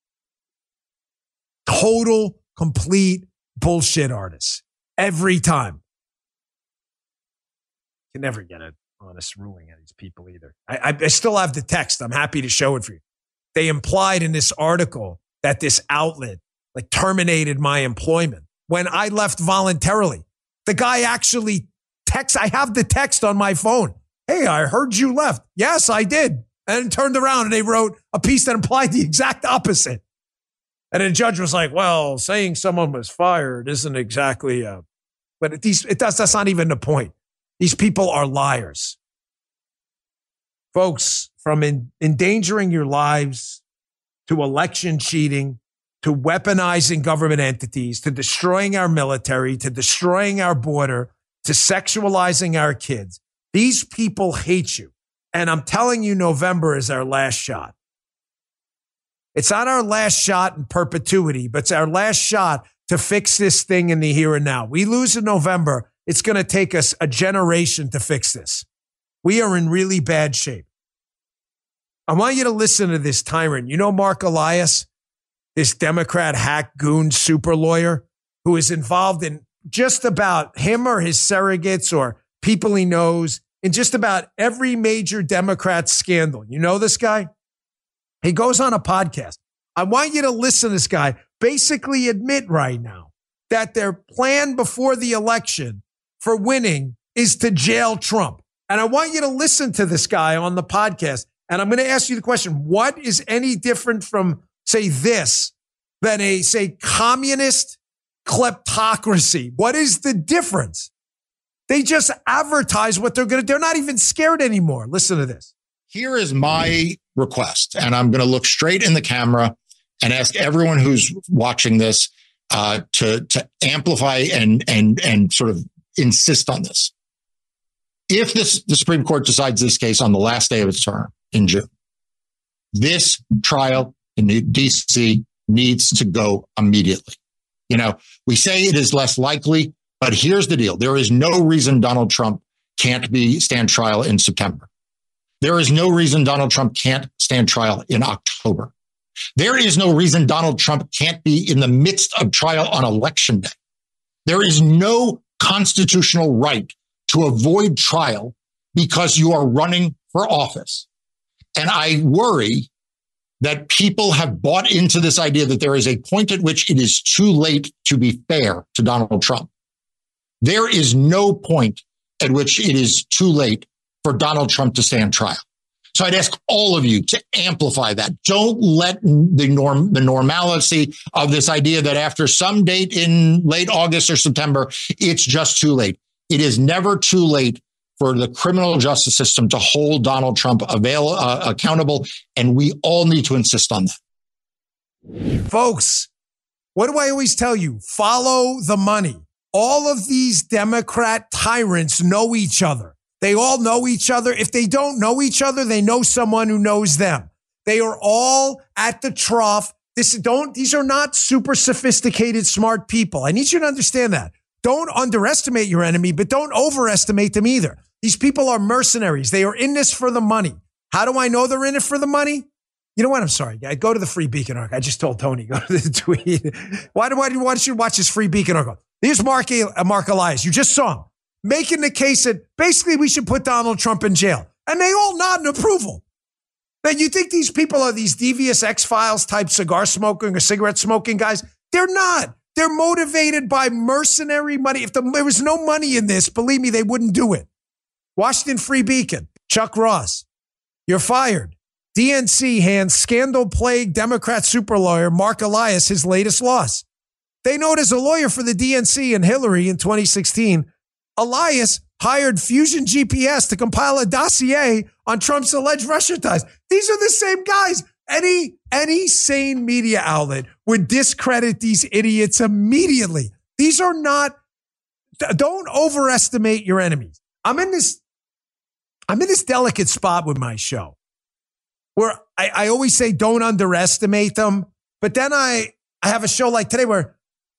Total, complete bullshit artists. Every time. You can never get an honest ruling on these people either. I, I, I still have the text. I'm happy to show it for you. They implied in this article that this outlet, like terminated my employment when I left voluntarily. The guy actually texts, I have the text on my phone. Hey, I heard you left. Yes, I did. And turned around and they wrote a piece that implied the exact opposite. And the judge was like, well, saying someone was fired isn't exactly, a, but it, these, it does, that's not even the point. These people are liars. Folks, from in, endangering your lives to election cheating, to weaponizing government entities, to destroying our military, to destroying our border, to sexualizing our kids. These people hate you. And I'm telling you, November is our last shot. It's not our last shot in perpetuity, but it's our last shot to fix this thing in the here and now. We lose in November, it's going to take us a generation to fix this. We are in really bad shape. I want you to listen to this tyrant. You know Mark Elias, this Democrat hack goon super lawyer who is involved in just about him or his surrogates or people he knows in just about every major Democrat scandal. You know this guy? He goes on a podcast. I want you to listen to this guy basically admit right now that their plan before the election for winning is to jail Trump. And I want you to listen to this guy on the podcast. And I'm going to ask you the question, what is any different from, say, this than a, say, communist kleptocracy? What is the difference? They just advertise what they're going to do. They're not even scared anymore. Listen to this. Here is my request, and I'm going to look straight in the camera and ask everyone who's watching this uh, to, to amplify and, and, and sort of insist on this. If this, the Supreme Court decides this case on the last day of its term in June, this trial in D C needs to go immediately. You know, we say it is less likely, but here's the deal. There is no reason Donald Trump can't be stand trial in September. There is no reason Donald Trump can't stand trial in October. There is no reason Donald Trump can't be in the midst of trial on election day. There is no constitutional right to avoid trial because you are running for office. And I worry that people have bought into this idea that there is a point at which it is too late to be fair to Donald Trump. There is no point at which it is too late for Donald Trump to stand trial. So I'd ask all of you to amplify that. Don't let the norm, the normalcy of this idea that after some date in late August or September, it's just too late. It is never too late for the criminal justice system to hold Donald Trump avail, uh, accountable, and we all need to insist on that. Folks, what do I always tell you? Follow the money. All of these Democrat tyrants know each other. They all know each other. If they don't know each other, they know someone who knows them. They are all at the trough. This don't, these are not super sophisticated, smart people. I need you to understand that. Don't underestimate your enemy, but don't overestimate them either. These people are mercenaries. They are in this for the money. How do I know they're in it for the money? You know what? I'm sorry. I go to the Free Beacon article. I just told Tony, go to the tweet. Why do, why do, why should you watch this Free Beacon article? Here's Mark, uh, Mark Elias. You just saw him making the case that basically we should put Donald Trump in jail. And they all nod in approval. Now, you think these people are these devious X-Files type cigar smoking or cigarette smoking guys? They're not. They're motivated by mercenary money. If the, there was no money in this, believe me, they wouldn't do it. Washington Free Beacon, Chuck Ross, you're fired. D N C hands scandal-plagued Democrat super lawyer Mark Elias his latest loss. They know it as a lawyer for the D N C and Hillary in twenty sixteen. Elias hired Fusion G P S to compile a dossier on Trump's alleged Russia ties. These are the same guys. Any, any sane media outlet would discredit these idiots immediately. These are not, don't overestimate your enemies. I'm in this, I'm in this delicate spot with my show where I, I always say don't underestimate them. But then I, I have a show like today where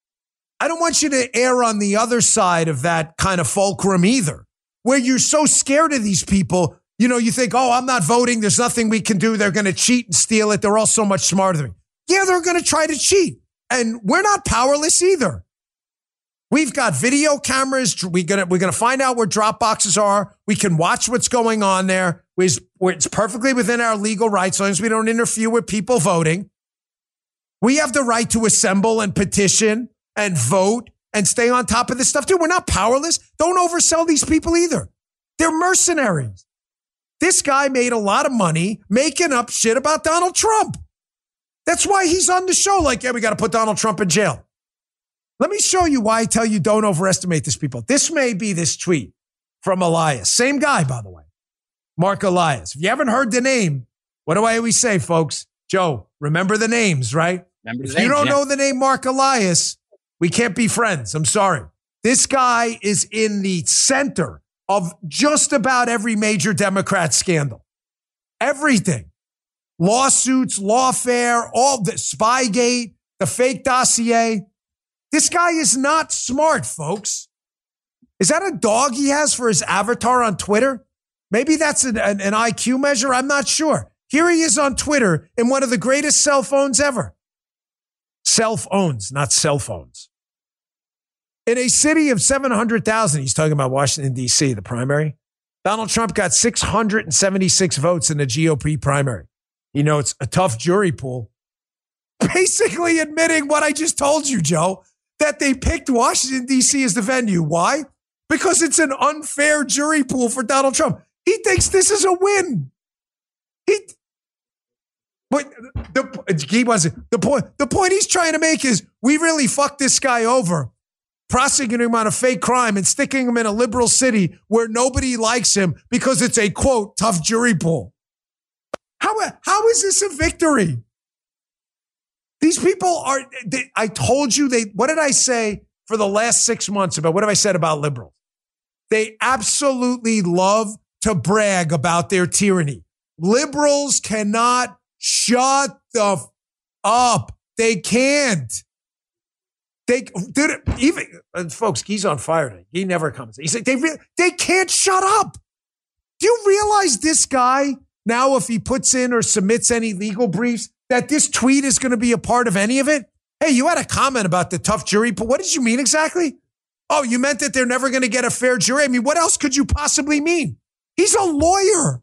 I don't want you to err on the other side of that kind of fulcrum either, where you're so scared of these people. You know, you think, oh, I'm not voting. There's nothing we can do. They're going to cheat and steal it. They're all so much smarter than me. Yeah, they're going to try to cheat. And we're not powerless either. We've got video cameras. We're going to, we're going to find out where drop boxes are. We can watch what's going on there. It's perfectly within our legal rights, as long as we don't interfere with people voting. We have the right to assemble and petition and vote and stay on top of this stuff. Dude, we're not powerless. Don't oversell these people either. They're mercenaries. This guy made a lot of money making up shit about Donald Trump. That's why he's on the show like, yeah, we got to put Donald Trump in jail. Let me show you why I tell you don't overestimate these people. This may be this tweet from Elias. Same guy, by the way. Mark Elias. If you haven't heard the name, what do I always say, folks? Joe, remember the names, right? Remember the if names, you don't yeah. know the name Mark Elias, we can't be friends. I'm sorry. This guy is in the center of just about every major Democrat scandal. Everything. Lawsuits, lawfare, all the Spygate, the fake dossier. This guy is not smart, folks. Is that a dog he has for his avatar on Twitter? Maybe that's an, an, an I Q measure. I'm not sure. Here he is on Twitter in one of the greatest cell phones ever. Cell phones, not cell phones. In a city of seven hundred thousand, he's talking about Washington, D C, the primary. Donald Trump got six hundred seventy-six votes in the G O P primary. You know, it's a tough jury pool. Basically admitting what I just told you, Joe, that they picked Washington, D C as the venue. Why? Because it's an unfair jury pool for Donald Trump. He thinks this is a win. He, but the, he wasn't. The point, the point he's trying to make is we really fucked this guy over, prosecuting him on a fake crime and sticking him in a liberal city where nobody likes him because it's a, quote, tough jury pool. How, how is this a victory? These people are, they, I told you, they. What did I say for the last six months about, what have I said about liberals? They absolutely love to brag about their tyranny. Liberals cannot shut the f- up. They can't. They, dude, even, uh, folks, he's on fire today. He never comes. He's like, they, re- they can't shut up. Do you realize this guy, now if he puts in or submits any legal briefs, that this tweet is going to be a part of any of it? Hey, you had a comment about the tough jury, but what did you mean exactly? Oh, you meant that they're never going to get a fair jury? I mean, what else could you possibly mean? He's a lawyer.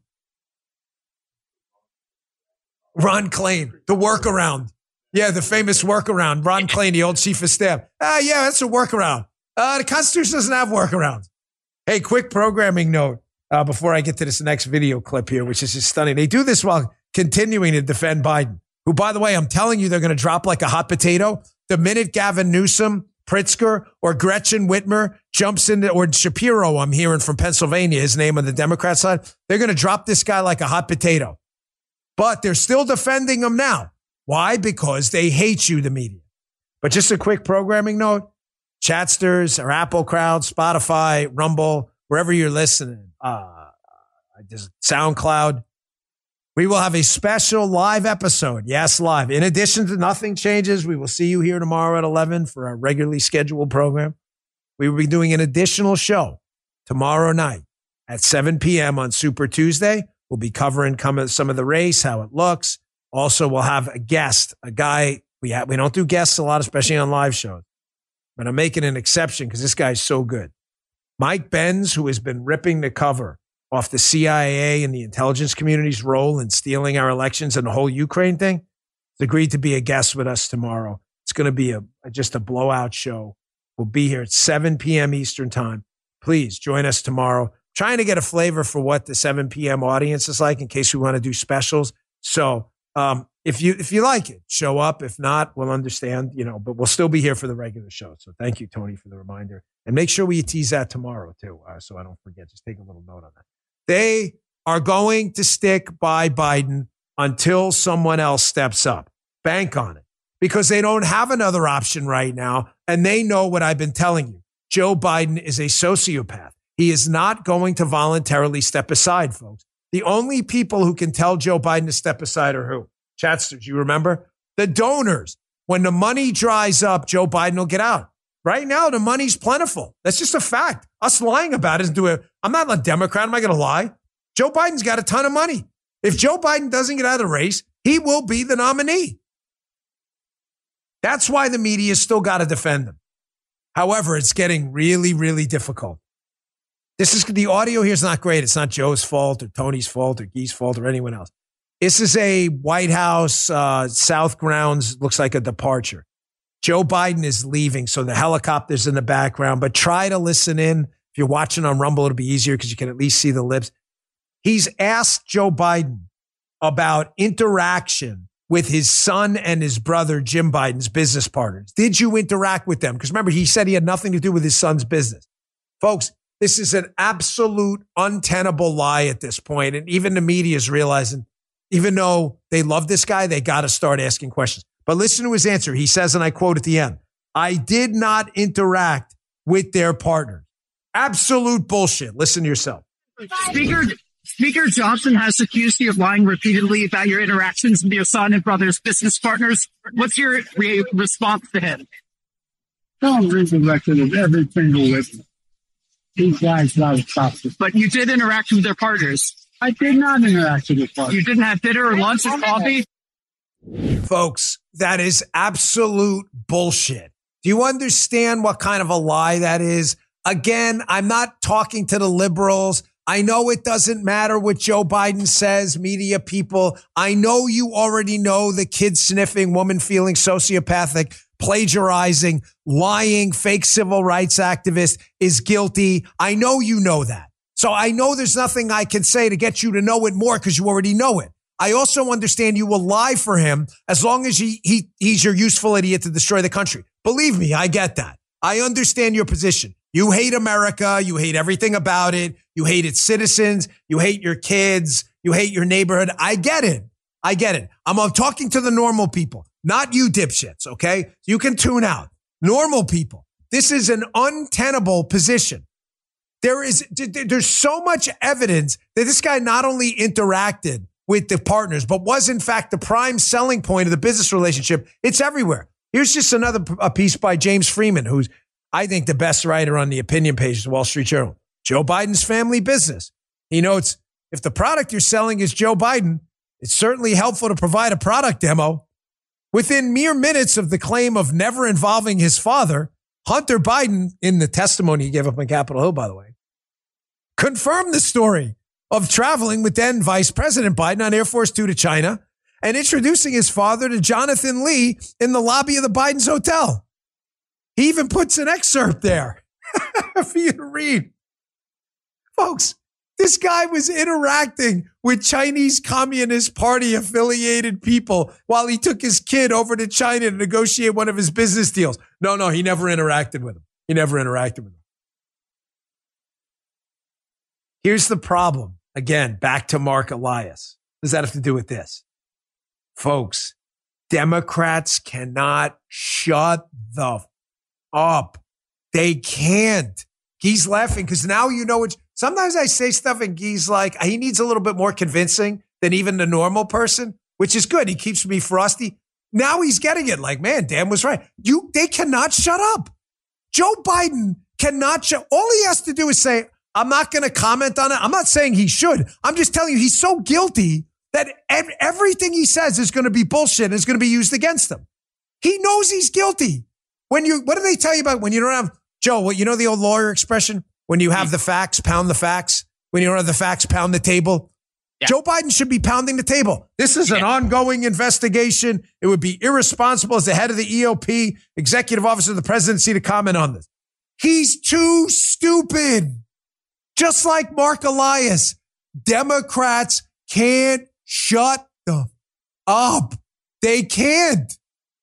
Ron Klain, the workaround. Yeah, the famous workaround. Ron Klain, the old chief of staff. Ah, yeah, that's a workaround. Uh, the Constitution doesn't have workarounds. Hey, quick programming note uh, before I get to this next video clip here, which is just stunning. They do this while continuing to defend Biden, who, by the way, I'm telling you, they're going to drop like a hot potato. The minute Gavin Newsom, Pritzker, or Gretchen Whitmer jumps into, or Shapiro, I'm hearing from Pennsylvania, his name on the Democrat side, they're going to drop this guy like a hot potato. But they're still defending him now. Why? Because they hate you, the media. But just a quick programming note, Chatsters, or Apple Crowd, Spotify, Rumble, wherever you're listening, uh, just SoundCloud, we will have a special live episode. Yes, live. In addition to Nothing Changes, we will see you here tomorrow at eleven for our regularly scheduled program. We will be doing an additional show tomorrow night at seven p.m. on Super Tuesday. We'll be covering some of the race, how it looks. Also, we'll have a guest, a guy. We have, we don't do guests a lot, especially on live shows. But I'm making an exception because this guy's so good. Mike Benz, who has been ripping the cover off the C I A and the intelligence community's role in stealing our elections and the whole Ukraine thing, has agreed to be a guest with us tomorrow. It's going to be a just a blowout show. We'll be here at seven p.m. Eastern time. Please join us tomorrow. Trying to get a flavor for what the seven p.m. audience is like in case we want to do specials. So um, if you if you like it, show up. If not, we'll understand, you know, but we'll still be here for the regular show. So thank you, Tony, for the reminder. And make sure we tease that tomorrow, too, uh, so I don't forget. Just take a little note on that. They are going to stick by Biden until someone else steps up. Bank on it. Because they don't have another option right now, and they know what I've been telling you. Joe Biden is a sociopath. He is not going to voluntarily step aside, folks. The only people who can tell Joe Biden to step aside are who? Chatsters, you remember? The donors. When the money dries up, Joe Biden will get out. Right now, the money's plentiful. That's just a fact. Us lying about it is do it. I'm not a Democrat. Am I going to lie? Joe Biden's got a ton of money. If Joe Biden doesn't get out of the race, he will be the nominee. That's why the media still got to defend him. However, it's getting really, really difficult. This is the audio here is not great. It's not Joe's fault or Tony's fault or Guy's fault or anyone else. This is a White House, uh, South Grounds, looks like a departure. Joe Biden is leaving, so the helicopter's in the background, but try to listen in. If you're watching on Rumble, it'll be easier because you can at least see the lips. He's asked Joe Biden about interaction with his son and his brother, Jim Biden's business partners. Did you interact with them? Because remember, he said he had nothing to do with his son's business. Folks, this is an absolute untenable lie at this point, and even the media is realizing, even though they love this guy, they got to start asking questions. But listen to his answer. He says, and I quote at the end, I did not interact with their partners. Absolute bullshit. Listen to yourself. Speaker Speaker Johnson has accused you of lying repeatedly about your interactions with your son and brother's business partners. What's your re- response to him? I'm recollected of every single witness. These guys not toxic. But you did interact with their partners. I did not interact with their partners. You didn't have dinner or lunch or coffee? Folks, that is absolute bullshit. Do you understand what kind of a lie that is? Again, I'm not talking to the liberals. I know it doesn't matter what Joe Biden says, media people. I know you already know the kid sniffing, woman feeling sociopathic, plagiarizing, lying, fake civil rights activist is guilty. I know you know that. So I know there's nothing I can say to get you to know it more because you already know it. I also understand you will lie for him as long as he, he he's your useful idiot to destroy the country. Believe me, I get that. I understand your position. You hate America. You hate everything about it. You hate its citizens. You hate your kids. You hate your neighborhood. I get it. I get it. I'm, I'm talking to the normal people, not you dipshits, okay? You can tune out. Normal people. This is an untenable position. There is, there's so much evidence that this guy not only interacted with the partners, but was in fact the prime selling point of the business relationship. It's everywhere. Here's just another a piece by James Freeman, who's, I think, the best writer on the opinion page of the Wall Street Journal. Joe Biden's family business. He notes, if the product you're selling is Joe Biden, it's certainly helpful to provide a product demo. Within mere minutes of the claim of never involving his father, Hunter Biden, in the testimony he gave up on Capitol Hill, by the way, confirmed the story of traveling with then Vice President Biden on Air Force Two to China and introducing his father to Jonathan Lee in the lobby of the Biden's hotel. He even puts an excerpt there for you to read. Folks, this guy was interacting with Chinese Communist Party affiliated people while he took his kid over to China to negotiate one of his business deals. No, no, he never interacted with him. He never interacted with him. Here's the problem. Again, back to Mark Elias. What does that have to do with this? Folks, Democrats cannot shut the f- up. They can't. Guy's laughing because now you know it's. Sometimes I say stuff and Guy's like, he needs a little bit more convincing than even the normal person, which is good. He keeps me frosty. Now he's getting it. Like, man, Dan was right. You, they cannot shut up. Joe Biden cannot shut. All he has to do is say, I'm not going to comment on it. I'm not saying he should. I'm just telling you, he's so guilty that ev- everything he says is going to be bullshit and is going to be used against him. He knows he's guilty. When you, what do they tell you about when you don't have, Joe, what, you know the old lawyer expression? When you have the facts, pound the facts. When you don't have the facts, pound the table. Yeah. Joe Biden should be pounding the table. This is an yeah. ongoing investigation. It would be irresponsible as the head of the E O P, executive officer of the presidency, to comment on this. He's too stupid. Just like Mark Elias. Democrats can't shut the up. They can't.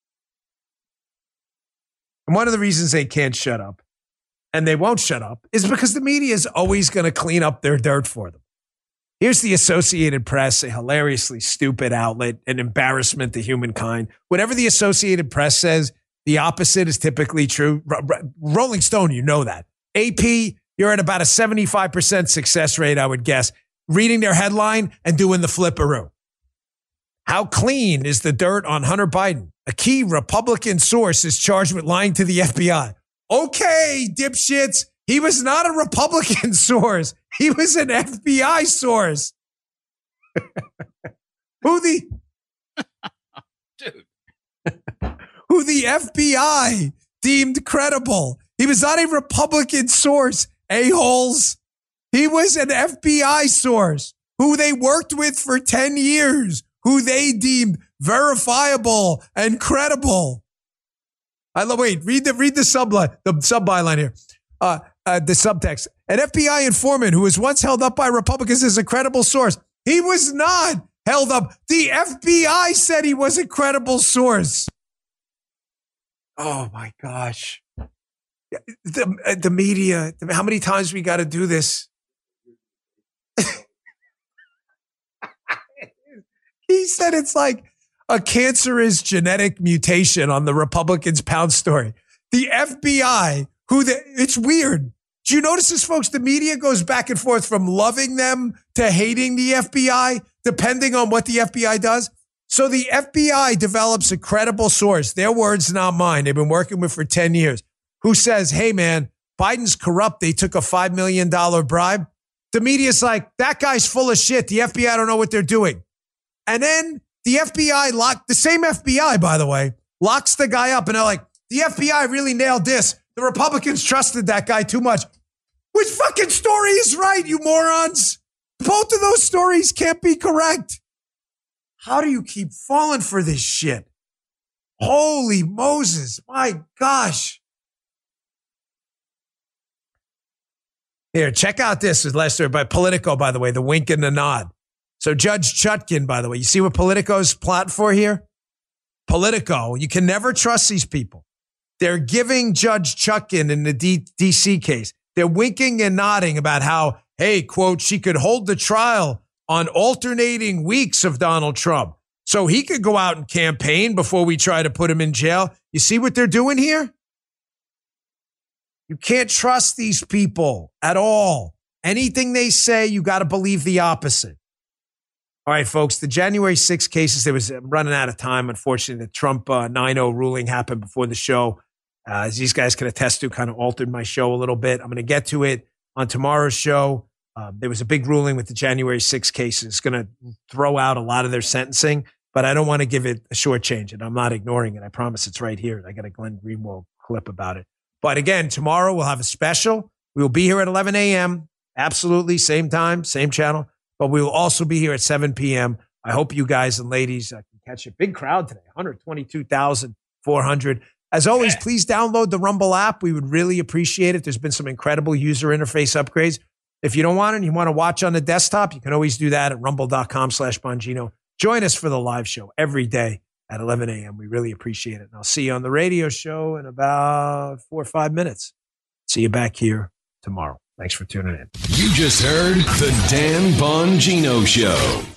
And one of the reasons they can't shut up, and they won't shut up, is because the media is always going to clean up their dirt for them. Here's the Associated Press, a hilariously stupid outlet, an embarrassment to humankind. Whatever the Associated Press says, the opposite is typically true. Rolling Stone, you know that. A P, you're at about a seventy-five percent success rate, I would guess, reading their headline and doing the flipperoo. How clean is the dirt on Hunter Biden? A key Republican source is charged with lying to the F B I. Okay, dipshits. He was not a Republican source. He was an F B I source. Who the Dude. who the F B I deemed credible. He was not a Republican source, a-holes. He was an F B I source who they worked with for ten years, who they deemed verifiable and credible. I love, wait, read the, read the subline, the sub byline here. Uh, uh, the subtext. An F B I informant who was once held up by Republicans as a credible source. He was not held up. The F B I said he was a credible source. Oh my gosh. The, the media, how many times we got to do this? He said it's like a cancerous genetic mutation on the Republicans' pound story. The F B I, who the, it's weird. Do you notice this, folks? The media goes back and forth from loving them to hating the F B I, depending on what the F B I does. So the F B I develops a credible source. Their words, not mine. They've been working with for ten years. Who says, hey, man, Biden's corrupt. They took a five million dollars bribe. The media's like, that guy's full of shit. The F B I don't know what they're doing. And then the F B I locked, the same F B I, by the way, locks the guy up. And they're like, the F B I really nailed this. The Republicans trusted that guy too much. Which fucking story is right, you morons? Both of those stories can't be correct. How do you keep falling for this shit? Holy Moses. My gosh. Here, check out this. This is the last story by Politico, by the way, the wink and the nod. So Judge Chutkan, by the way, you see what Politico's plot for here? Politico, you can never trust these people. They're giving Judge Chutkan in the D- DC case. They're winking and nodding about how, hey, quote, she could hold the trial on alternating weeks of Donald Trump. So he could go out and campaign before we try to put him in jail. You see what they're doing here? You can't trust these people at all. Anything they say, you got to believe the opposite. All right, folks, the January sixth cases, there was I'm running out of time. Unfortunately, the Trump uh, nine oh ruling happened before the show. Uh, as these guys can attest to, kind of altered my show a little bit. I'm going to get to it on tomorrow's show. Um, there was a big ruling with the January sixth cases. It's going to throw out a lot of their sentencing, but I don't want to give it a shortchange, and I'm not ignoring it. I promise it's right here. I got a Glenn Greenwald clip about it. But again, tomorrow we'll have a special. We will be here at eleven a.m. Absolutely, same time, same channel. But we will also be here at seven p.m. I hope you guys and ladies uh, can catch a big crowd today, one hundred twenty-two thousand four hundred. As always, please download the Rumble app. We would really appreciate it. There's been some incredible user interface upgrades. If you don't want it and you want to watch on the desktop, you can always do that at rumble.com slash Bongino. Join us for the live show every day at eleven a.m. We really appreciate it. And I'll see you on the radio show in about four or five minutes. See you back here tomorrow. Thanks for tuning in. You just heard the Dan Bongino Show.